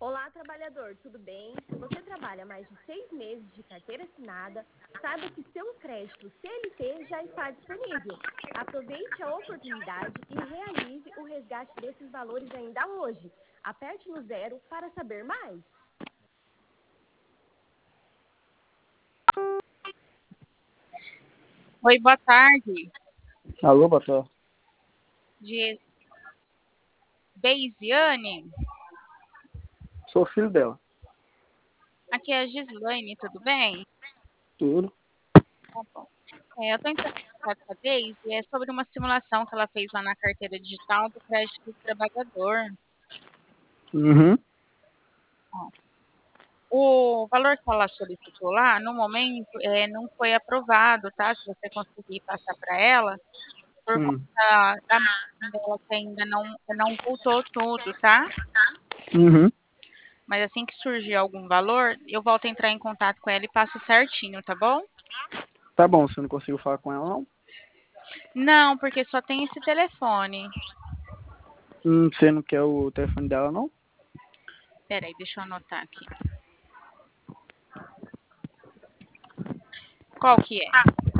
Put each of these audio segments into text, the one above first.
Olá, trabalhador, tudo bem? Se você trabalha mais de 6 meses de carteira assinada, saiba que seu crédito CLT já está disponível. Aproveite a oportunidade e realize o resgate desses valores ainda hoje. Aperte no 0 para saber mais. Oi, boa tarde. Alô, boa tarde. De Deisiane. Sou filho dela. Aqui é a Gislaine, tudo bem? Tudo. Tá bom. Eu estou entrando em contato com a Deise, é sobre uma simulação que ela fez lá na carteira digital do crédito do trabalhador. Uhum. O valor que ela solicitou lá, no momento, não foi aprovado, tá? Se você conseguir passar para ela, por conta da máquina dela que ainda não voltou tudo, tá? Uhum. Mas assim que surgir algum valor, eu volto a entrar em contato com ela e passo certinho, tá bom? Tá bom, você não conseguiu falar com ela, não? Não, porque só tem esse telefone. Você não quer o telefone dela, não? Peraí, deixa eu anotar aqui. Qual que é?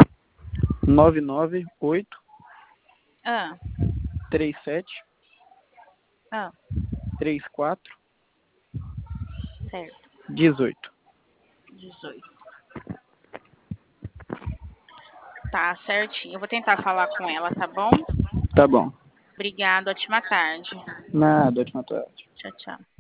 998 Ah, 37 ah, 34 certo. 18. 18. Tá, certinho. Eu vou tentar falar com ela, tá bom? Tá bom. Obrigada, ótima tarde. Nada, ótima tarde. Tchau, tchau.